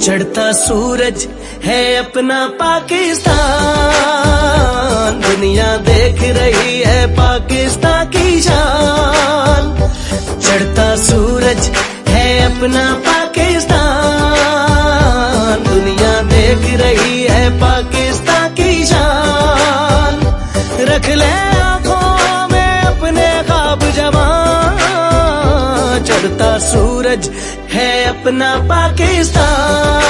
चढ़ता सूरज है अपना पाकिस्तान, दुनिया देख रही है पाकिस्तान की शान। चढ़ता सूरज है अपना पाकिस्तान, दुनिया देख रही है पाकिस्तान की शान। रख ले आंखों में अपने ख्वाब जवां, चढ़ता सूरज है अपना पाकिस्तान।